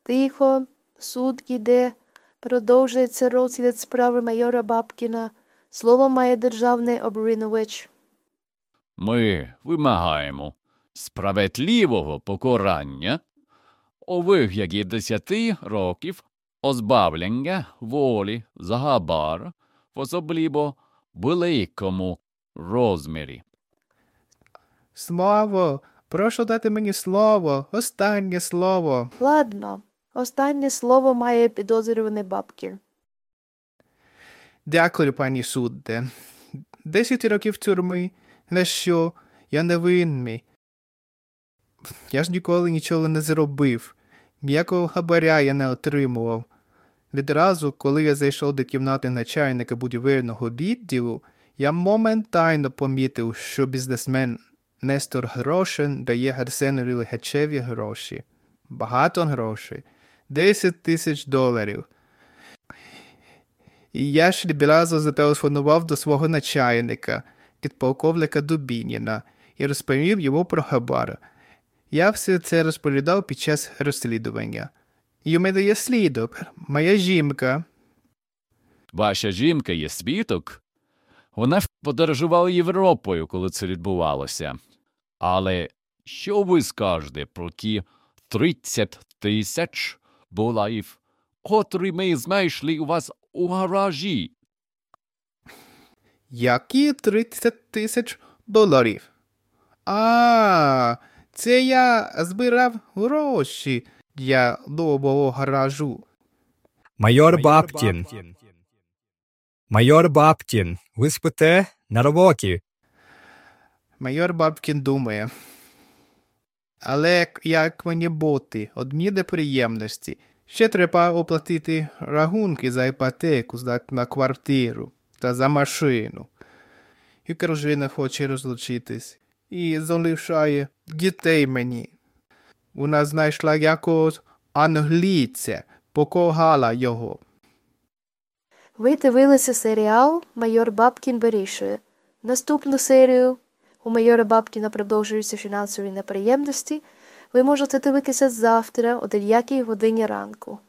Тихо, суд іде, продовжується розгляд справи майора Бабкіна. Слово має державний обвинувач. Ми вимагаємо справедливого покарання у вигляді 10 років позбавлення волі за хабар в особливо великому розмірі. Слово! Прошу дати мені слово! Останнє слово! Ладно, останнє слово має підозрюваний Бабкін. Дякую, пані судде. 10 років тюрми. На що? Я невинний. Я ж ніколи нічого не зробив. Ніякого хабаря я не отримував. Відразу, коли я зайшов до кімнати начальника будівельного відділу, я моментально помітив, що бізнесмен Нестор Грошин дає Арсенові Лихачеві гроші. Багато грошей. $10,000. І я ж відразу зателефонував до свого начальника, підполковника Дубініна, і розповів йому про хабар. Я все це розповідав під час розслідування. І у мене є свідок, моя жінка. Ваша жінка є свідок? Вона подорожувала Європою, коли це відбувалося. Але що ви скажете про ті 30 тисяч доларів, котрі ми знайшли у вас у гаражі? Які $30,000? Це я збирав гроші для нового гаражу. Майор Бабкін. Майор Бабкін, ви спите на роботі. Майор Бабкін думає. Але як мені бути? Одні неприємності. Ще треба оплатити рахунки за іпотеку на квартиру та за машину. І дружина хоче розлучитись. І залишає дітей мені. Вона знайшла якогось англійця, покохала його. Ви дивилися серіал «Майор Бабкін вирішує». Наступну серію у майора Бабкіна продовжуються фінансові неприємності. Ви можете дивитися завтра о 9 годині ранку.